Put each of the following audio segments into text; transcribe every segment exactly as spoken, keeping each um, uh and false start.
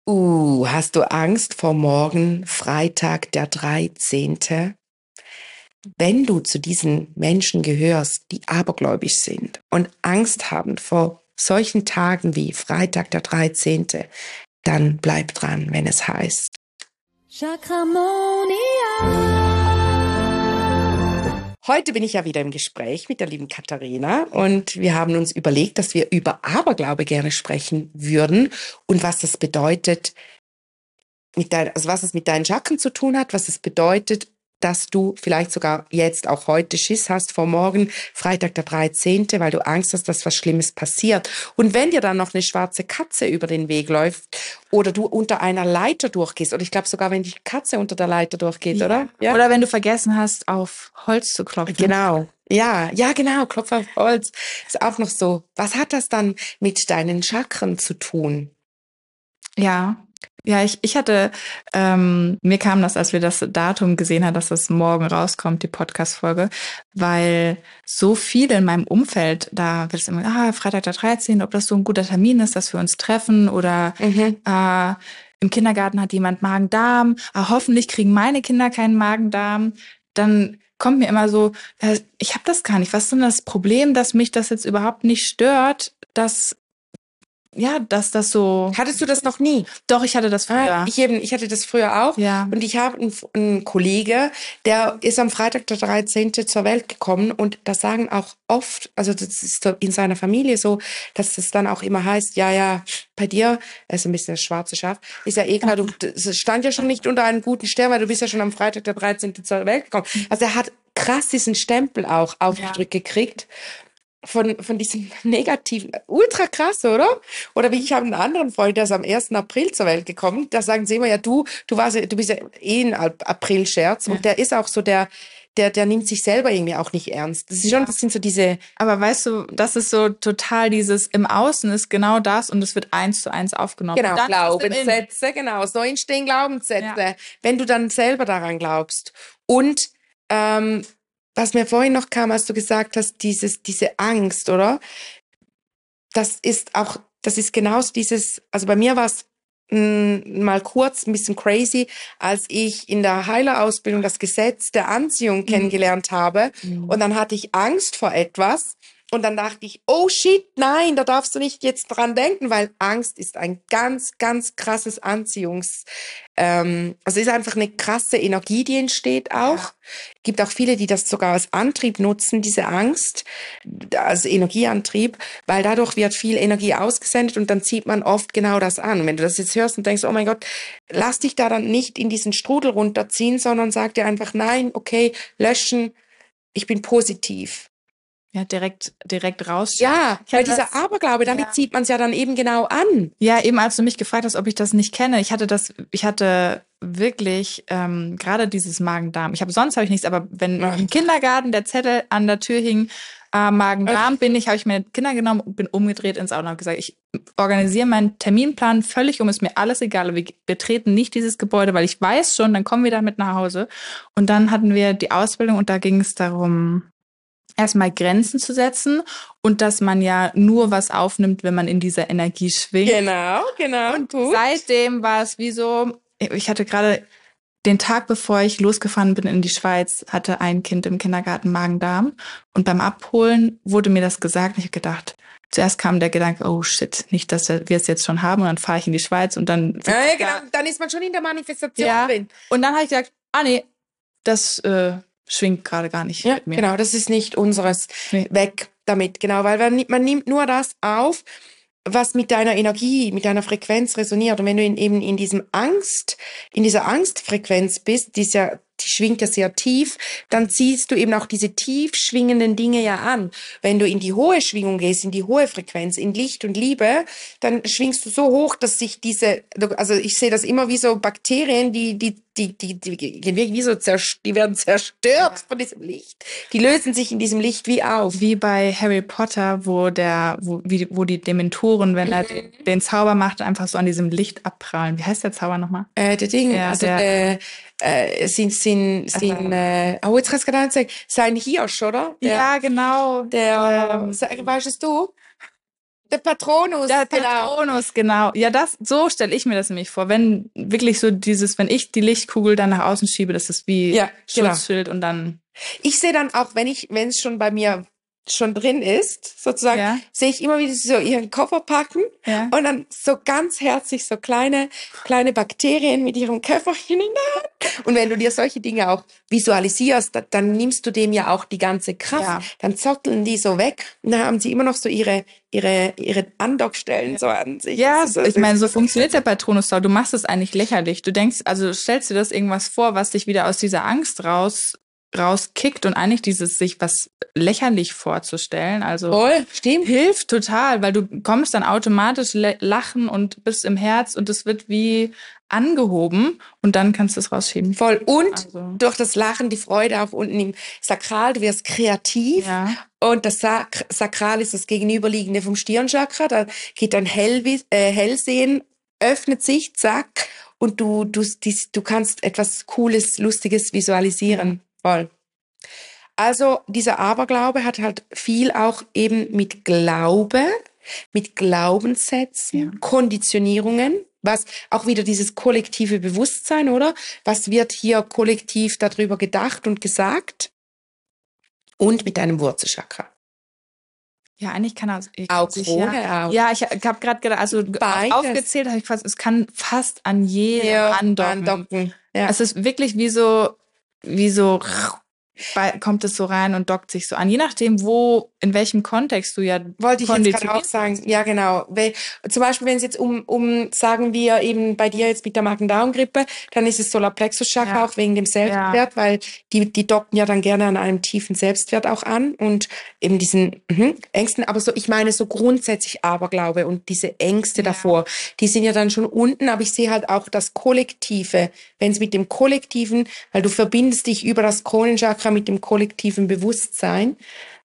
Uh, hast du Angst vor morgen, Freitag, der dreizehnte? Wenn du zu diesen Menschen gehörst, die abergläubisch sind und Angst haben vor solchen Tagen wie Freitag, der dreizehnte, dann bleib dran, wenn es heißt Chakramonia. Heute bin ich ja wieder im Gespräch mit der lieben Katharina und wir haben uns überlegt, dass wir über Aberglaube gerne sprechen würden und was das bedeutet, mit dein, also was es mit deinen Chakren zu tun hat, was es bedeutet, dass du vielleicht sogar jetzt auch heute Schiss hast vor morgen, Freitag der dreizehnte, weil du Angst hast, dass was Schlimmes passiert. Und wenn dir dann noch eine schwarze Katze über den Weg läuft oder du unter einer Leiter durchgehst, oder ich glaube sogar, wenn die Katze unter der Leiter durchgeht, ja. oder? Ja. Oder wenn du vergessen hast, auf Holz zu klopfen. Genau. Ja, ja, genau, Klopf auf Holz. Ist auch noch so. Was hat das dann mit deinen Chakren zu tun? Ja. Ja, ich, ich hatte, ähm, mir kam das, als wir das Datum gesehen haben, dass das morgen rauskommt, die Podcast-Folge, weil so viele in meinem Umfeld, da wird es immer, ah, Freitag der dreizehnte, ob das so ein guter Termin ist, dass wir uns treffen oder mhm. äh, im Kindergarten hat jemand Magen-Darm, ah, hoffentlich kriegen meine Kinder keinen Magen-Darm, dann kommt mir immer so, äh, ich habe das gar nicht, was ist denn das Problem, dass mich das jetzt überhaupt nicht stört, dass Ja, dass das so... Hattest du das noch nie? Doch, ich hatte das früher. Ah, ich, eben, ich hatte das früher auch. Ja. Und ich habe einen, einen Kollege, der ist am Freitag der dreizehnte zur Welt gekommen und das sagen auch oft, also das ist in seiner Familie so, dass das dann auch immer heißt, ja, ja, bei dir, er ist ein bisschen das schwarze Schaf, ist ja eh klar, du das stand ja schon nicht unter einem guten Stern, weil du bist ja schon am Freitag der dreizehnte zur Welt gekommen. Also er hat krass diesen Stempel auch aufgedrückt ja. gekriegt. Von, von diesem negativen, ultra krass, oder? Oder wie ich habe einen anderen Freund, der ist am ersten April zur Welt gekommen, da sagen sie immer, ja, du, du warst, du bist ja eh ein April-Scherz ja. und der ist auch so der, der, der nimmt sich selber irgendwie auch nicht ernst. Das ist schon, das sind so diese. Aber weißt du, das ist so total dieses, im Außen ist genau das und es wird eins zu eins aufgenommen. Genau, Glaubenssätze, genau, so entstehen Glaubenssätze, ja. wenn du dann selber daran glaubst. Und, ähm, was mir vorhin noch kam, als du gesagt hast, dieses, diese Angst, oder? Das ist auch, das ist genauso dieses, also bei mir war es mal kurz ein bisschen crazy, als ich in der Heilerausbildung das Gesetz der Anziehung mhm. kennengelernt habe. Mhm. Und dann hatte ich Angst vor etwas. Und dann dachte ich, oh shit, nein, da darfst du nicht jetzt dran denken, weil Angst ist ein ganz, ganz krasses Anziehungs, ähm, also ist einfach eine krasse Energie, die entsteht auch. Ja. Gibt auch viele, die das sogar als Antrieb nutzen, diese Angst, als Energieantrieb, weil dadurch wird viel Energie ausgesendet und dann zieht man oft genau das an. Und wenn du das jetzt hörst und denkst, oh mein Gott, lass dich da dann nicht in diesen Strudel runterziehen, sondern sag dir einfach, nein, okay, löschen, ich bin positiv. Ja, direkt, direkt raus. Ja, weil dieser Aberglaube, damit ja. zieht man es ja dann eben genau an. Ja, eben als du mich gefragt hast, ob ich das nicht kenne. Ich hatte das, ich hatte wirklich ähm, gerade dieses Magen-Darm. Ich habe sonst habe ich nichts, aber wenn Ach. im Kindergarten der Zettel an der Tür hing, äh, Magen-Darm bin ich, habe ich meine Kinder genommen und bin umgedreht ins Auto und habe gesagt, ich organisiere meinen Terminplan völlig um, ist mir alles egal. Wir betreten nicht dieses Gebäude, weil ich weiß schon, dann kommen wir damit nach Hause. Und dann hatten wir die Ausbildung und da ging es darum, erstmal Grenzen zu setzen und dass man ja nur was aufnimmt, wenn man in dieser Energie schwingt. Genau, genau. Und gut. Seitdem war es wie so, ich hatte gerade den Tag, bevor ich losgefahren bin in die Schweiz, hatte ein Kind im Kindergarten Magen-Darm und beim Abholen wurde mir das gesagt und ich habe gedacht, zuerst kam der Gedanke, oh shit, nicht, dass wir es jetzt schon haben und dann fahre ich in die Schweiz und dann... Ja, ja genau, dann ist man schon in der Manifestation ja. drin. Und dann habe ich gesagt, ah nee, das... Äh, schwingt gerade gar nicht ja, mit mir. Genau, das ist nicht unseres. Nee. Weg damit, genau, weil man, man nimmt nur das auf, was mit deiner Energie, mit deiner Frequenz resoniert. Und wenn du in, eben in diesem Angst, in dieser Angstfrequenz bist, die ist ja, die schwingt ja sehr tief, dann ziehst du eben auch diese tief schwingenden Dinge ja an. Wenn du in die hohe Schwingung gehst, in die hohe Frequenz, in Licht und Liebe, dann schwingst du so hoch, dass sich diese, also ich sehe das immer wie so Bakterien, die, die, die, die, die gehen wirklich wie so, die werden zerstört von diesem Licht. Die lösen sich in diesem Licht wie auf. Wie bei Harry Potter, wo der, wo, wie, wo die Dementoren, wenn er den, den Zauber macht, einfach so an diesem Licht abprallen. Wie heißt der Zauber nochmal? Äh, der Ding, ja, also der, der, äh, sind, sind, sind, äh, oh, jetzt kann ich gerade sagen, sein Hirsch, oder? Der, ja, genau. Der, ähm, weißt es du? Der Patronus, Der genau. Patronus, genau. Ja, das, so stelle ich mir das nämlich vor. Wenn wirklich so dieses, wenn ich die Lichtkugel dann nach außen schiebe, das ist wie Ja, genau. Schutzschild und dann. Ich sehe dann auch, wenn ich, wenn es schon bei mir schon drin ist, sozusagen, Ja. sehe ich immer, wie sie so ihren Koffer packen Ja. und dann so ganz herzlich so kleine, kleine Bakterien mit ihrem Köfferchen in der Hand. Und wenn du dir solche Dinge auch visualisierst, da, dann nimmst du dem ja auch die ganze Kraft. Ja. Dann zotteln die so weg und dann haben sie immer noch so ihre, ihre, ihre Andockstellen Ja. so an sich. Ja, so, ich meine, so funktioniert der Patronus. Du machst es eigentlich lächerlich. Du denkst, also stellst dir das irgendwas vor, was dich wieder aus dieser Angst raus rauskickt und eigentlich dieses sich was lächerlich vorzustellen, also voll, stimmt. Hilft total, weil du kommst dann automatisch lachen und bist im Herz und es wird wie angehoben und dann kannst du es rausschieben. Voll. Und also. durch das Lachen die Freude auch unten im Sakral, du wirst kreativ. Ja. Und das Sak- Sakral ist das Gegenüberliegende vom Stirnchakra, da geht dann Hell, äh, Hellsehen, öffnet sich, zack, und du, du, dies, du kannst etwas Cooles, Lustiges visualisieren. Voll. Also dieser Aberglaube hat halt viel auch eben mit Glaube, mit Glaubenssätzen, ja. Konditionierungen, was auch wieder dieses kollektive Bewusstsein, oder? Was wird hier kollektiv darüber gedacht und gesagt? Und mit deinem Wurzelchakra. Ja, eigentlich kann das ich, auch sich, vorher ja, auch. ja, ich habe gerade gedacht, also Beides. aufgezählt habe ich fast, es kann fast an jedem ja, andocken. andocken. Ja. Es ist wirklich wie so, wie so kommt es so rein und dockt sich so an. Je nachdem, wo, in welchem Kontext du ja wollte ich jetzt gerade auch sagen. Ja, genau. Weil, zum Beispiel, wenn es jetzt um, um, sagen wir eben bei dir jetzt mit der Magen-Darm-Grippe, dann ist es Solarplexus-Chakra ja. auch wegen dem Selbstwert, ja. weil die, die docken ja dann gerne an einem tiefen Selbstwert auch an und eben diesen mh, Ängsten. Aber so, ich meine so grundsätzlich Aberglaube und diese Ängste ja. davor, die sind ja dann schon unten, aber ich sehe halt auch das Kollektive, wenn es mit dem Kollektiven, weil du verbindest dich über das Kronenchakra mit dem kollektiven Bewusstsein.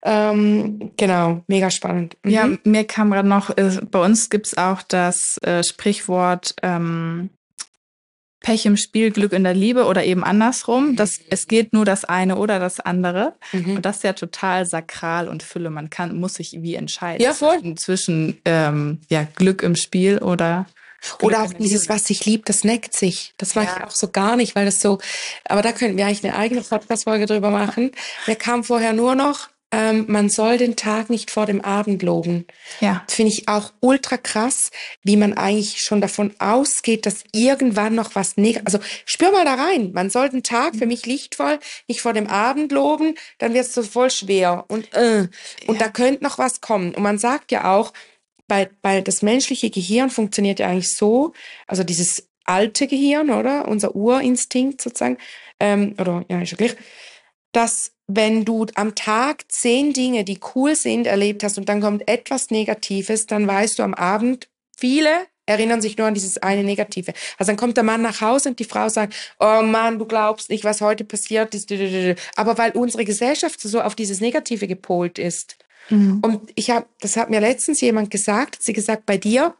Ähm, genau, mega spannend. Mhm. Ja, mir kam gerade noch, äh, bei uns gibt's auch das äh, Sprichwort ähm, Pech im Spiel, Glück in der Liebe oder eben andersrum. Das, es geht nur das eine oder das andere. Mhm. Und das ist ja total sakral und Fülle. Man kann, muss sich wie entscheiden. Ja, voll. Zwischen, zwischen ähm, ja, Glück im Spiel oder Glück Oder auch dieses, was sich liebt, das neckt sich. Das mag ja. ich auch so gar nicht, weil das so, aber da könnten wir eigentlich eine eigene Podcast-Folge drüber machen. Mir kam vorher nur noch, ähm, man soll den Tag nicht vor dem Abend loben. Ja. Das finde ich auch ultra krass, wie man eigentlich schon davon ausgeht, dass irgendwann noch was Negatives, also spür mal da rein, man soll den Tag für mich lichtvoll nicht vor dem Abend loben, dann wird es so voll schwer und, äh, und ja. da könnte noch was kommen. Und man sagt ja auch, Bei, bei das menschliche Gehirn funktioniert ja eigentlich so, also dieses alte Gehirn, oder? Unser Urinstinkt sozusagen, ähm, oder ja, ist ja gleich, dass wenn du am Tag zehn Dinge, die cool sind, erlebt hast und dann kommt etwas Negatives, dann weißt du am Abend, viele erinnern sich nur an dieses eine Negative. Also dann kommt der Mann nach Hause und die Frau sagt, oh Mann, du glaubst nicht, was heute passiert ist. Aber weil unsere Gesellschaft so auf dieses Negative gepolt ist. Mhm. Und ich habe, das hat mir letztens jemand gesagt, hat sie gesagt, bei dir,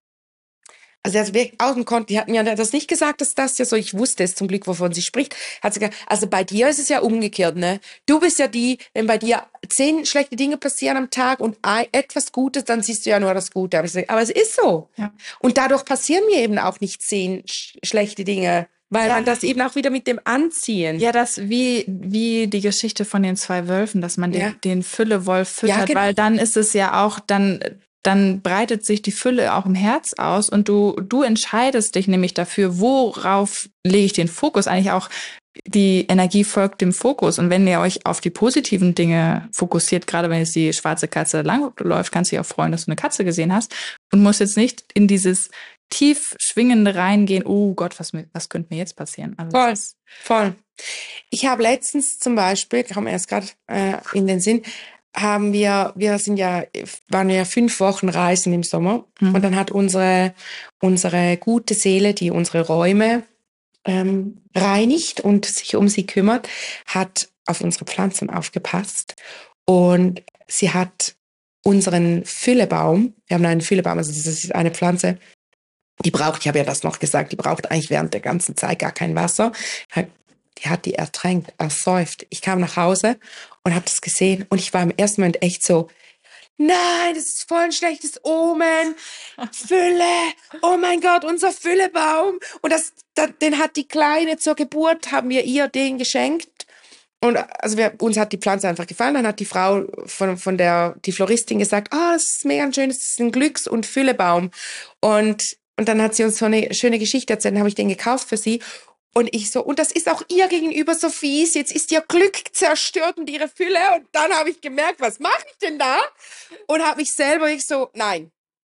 also er hat aus dem Konto, die hat mir das nicht gesagt, dass das ja so, ich wusste es zum Glück, wovon sie spricht, hat sie gesagt, also bei dir ist es ja umgekehrt, ne? Du bist ja die, wenn bei dir zehn schlechte Dinge passieren am Tag und ein, etwas Gutes, dann siehst du ja nur das Gute. Aber, ich sag, aber es ist so. Ja. Und dadurch passieren mir eben auch nicht zehn sch- schlechte Dinge. Weil ja. man das eben auch wieder mit dem Anziehen. Ja, das wie wie die Geschichte von den zwei Wölfen, dass man ja. den, den Füllewolf füttert, ja, genau. weil dann ist es ja auch, dann dann breitet sich die Fülle auch im Herz aus und du du entscheidest dich nämlich dafür, worauf lege ich den Fokus, eigentlich auch die Energie folgt dem Fokus. Und wenn ihr euch auf die positiven Dinge fokussiert, gerade wenn jetzt die schwarze Katze langläuft, kannst du dich auch freuen, dass du eine Katze gesehen hast und musst jetzt nicht in dieses tief schwingende reingehen, oh Gott, was, was könnte mir jetzt passieren? Also voll, voll. Ich habe letztens zum Beispiel, kam erst gerade äh, in den Sinn, haben wir, wir sind ja, waren ja fünf Wochen reisen im Sommer mhm. und dann hat unsere, unsere gute Seele, die unsere Räume ähm, reinigt und sich um sie kümmert, hat auf unsere Pflanzen aufgepasst und sie hat unseren Füllebaum, wir haben einen Füllebaum, also das ist eine Pflanze, die braucht, ich habe ja das noch gesagt, die braucht eigentlich während der ganzen Zeit gar kein Wasser. Die hat die ertränkt, ersäuft. Ich kam nach Hause und habe das gesehen und ich war im ersten Moment echt so, nein, das ist voll ein schlechtes Omen, Fülle, oh mein Gott, unser Füllebaum. Und das, das, den hat die Kleine zur Geburt, haben wir ihr den geschenkt. Und also wir, uns hat die Pflanze einfach gefallen. Dann hat die Frau von, von der, die Floristin gesagt, ah, oh, das ist mega schön, das ist ein Glücks- und Füllebaum. Und, und dann hat sie uns so eine schöne Geschichte erzählt, dann habe ich den gekauft für sie. Und ich so, und das ist auch ihr gegenüber so fies, jetzt ist ihr Glück zerstört und ihre Fülle. Und dann habe ich gemerkt, was mache ich denn da? Und habe mich selber ich so, nein,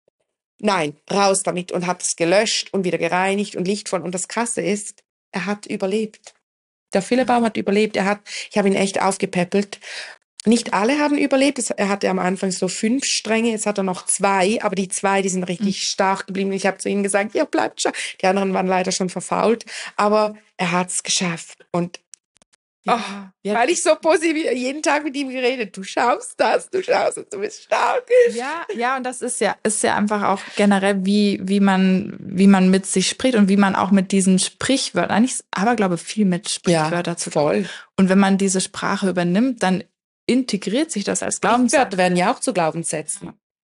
nein, raus damit. Und habe es gelöscht und wieder gereinigt und lichtvoll. Und das Krasse ist, er hat überlebt. Der Füllebaum hat überlebt. Er hat, ich habe ihn echt aufgepäppelt. Nicht alle haben überlebt. Er hatte am Anfang so fünf Stränge, jetzt hat er noch zwei, aber die zwei, die sind richtig mhm. stark geblieben. Ich habe zu ihnen gesagt, ihr bleibt schon. Die anderen waren leider schon verfault, aber er hat es geschafft. Und ja, oh, ja. weil ich so positiv jeden Tag mit ihm geredet, du schaffst das, du schaffst es, du bist stark. Ja, ja, und das ist ja, ist ja einfach auch generell, wie, wie man, wie man mit sich spricht und wie man auch mit diesen Sprichwörtern, eigentlich, aber glaube viel mit Sprichwörtern ja, zu voll. Und wenn man diese Sprache übernimmt, dann integriert sich das als Glaubenssatz. Sprichwörter werden ja auch zu Glaubenssätzen.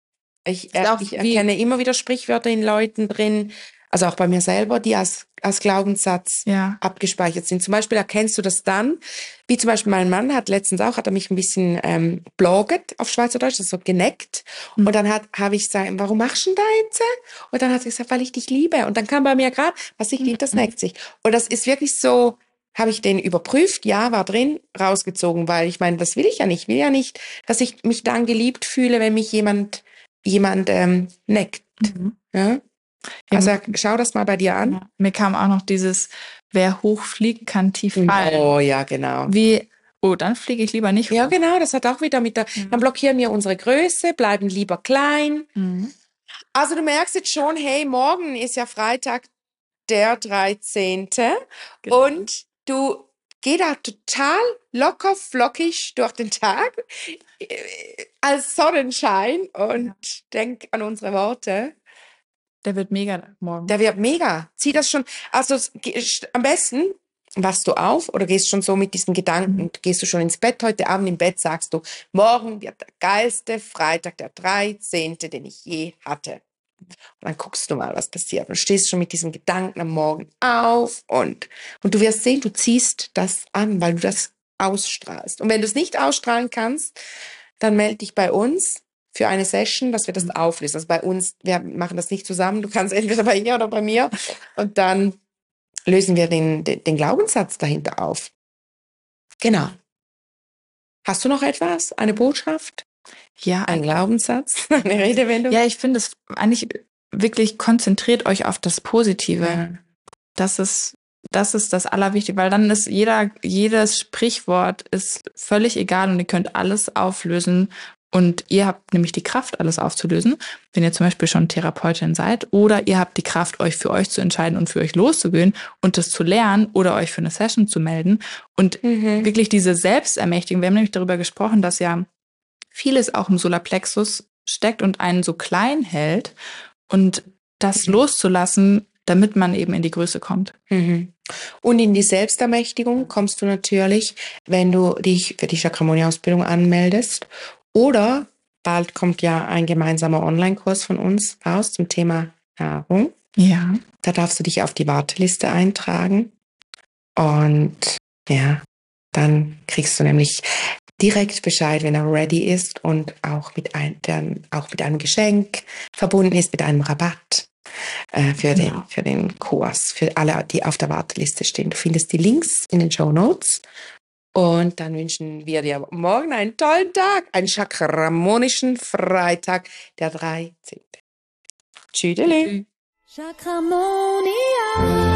Ich, er, ich erkenne immer wieder Sprichwörter in Leuten drin, also auch bei mir selber, die als, als Glaubenssatz ja. abgespeichert sind. Zum Beispiel erkennst du das dann, wie zum Beispiel mein Mann hat letztens auch, hat er mich ein bisschen ähm, bloget auf Schweizerdeutsch, das ist so geneckt. Mhm. Und dann hat habe ich gesagt, warum machst du denn da jetzt? Und dann hat er gesagt, weil ich dich liebe. Und dann kam bei mir gerade, was sich liebt, das neckt sich. Und das ist wirklich so, habe ich den überprüft, ja, war drin, rausgezogen, weil ich meine, das will ich ja nicht. Ich will ja nicht, dass ich mich dann geliebt fühle, wenn mich jemand, jemand ähm, neckt. Mhm. Ja? Also ja, schau das mal bei dir an. Ja. Mir kam auch noch dieses, wer hoch fliegt, kann tief fallen. Oh ja, genau. Wie, oh, dann fliege ich lieber nicht hoch. Ja, genau, das hat auch wieder mit der, mhm. dann blockieren wir unsere Größe, bleiben lieber klein. Mhm. Also du merkst jetzt schon, hey, morgen ist ja Freitag, der dreizehnte Genau. Und du geh da total locker flockig durch den Tag als Sonnenschein und ja. denk an unsere Worte. Der wird mega morgen. Der wird mega. Zieh das schon, also am besten wachst du auf oder gehst schon so mit diesen Gedanken, mhm. gehst du schon ins Bett, heute Abend im Bett sagst du, morgen wird der geilste Freitag, der dreizehnte, den ich je hatte. Und dann guckst du mal, was passiert. Und stehst schon mit diesem Gedanken am Morgen auf und, und du wirst sehen, du ziehst das an, weil du das ausstrahlst. Und wenn du es nicht ausstrahlen kannst, dann melde dich bei uns für eine Session, dass wir das auflösen. Also bei uns, wir machen das nicht zusammen, du kannst entweder bei ihr oder bei mir und dann lösen wir den, den, den Glaubenssatz dahinter auf. Genau. Hast du noch etwas? Eine Botschaft? Ja, ein Glaubenssatz, eine Redewendung. Ja, ich finde es eigentlich wirklich, konzentriert euch auf das Positive. Ja. Das ist, das ist das Allerwichtigste, weil dann ist jeder, jedes Sprichwort ist völlig egal und ihr könnt alles auflösen und ihr habt nämlich die Kraft, alles aufzulösen, wenn ihr zum Beispiel schon Therapeutin seid oder ihr habt die Kraft, euch für euch zu entscheiden und für euch loszugehen und das zu lernen oder euch für eine Session zu melden und mhm. wirklich diese Selbstermächtigung. Wir haben nämlich darüber gesprochen, dass ja vieles auch im Solarplexus steckt und einen so klein hält und das mhm. loszulassen, damit man eben in die Größe kommt. Mhm. Und in die Selbstermächtigung kommst du natürlich, wenn du dich für die Chakramonia-Ausbildung anmeldest oder bald kommt ja ein gemeinsamer Online-Kurs von uns raus zum Thema Nahrung. Ja. Da darfst du dich auf die Warteliste eintragen und ja, dann kriegst du nämlich direkt Bescheid, wenn er ready ist und auch mit, ein, dann auch mit einem Geschenk verbunden ist, mit einem Rabatt äh, für, den, ja. für den Kurs, für alle, die auf der Warteliste stehen. Du findest die Links in den Shownotes und dann wünschen wir dir morgen einen tollen Tag, einen chakramonischen Freitag, der dreizehnte Tschüss. Chakramonia.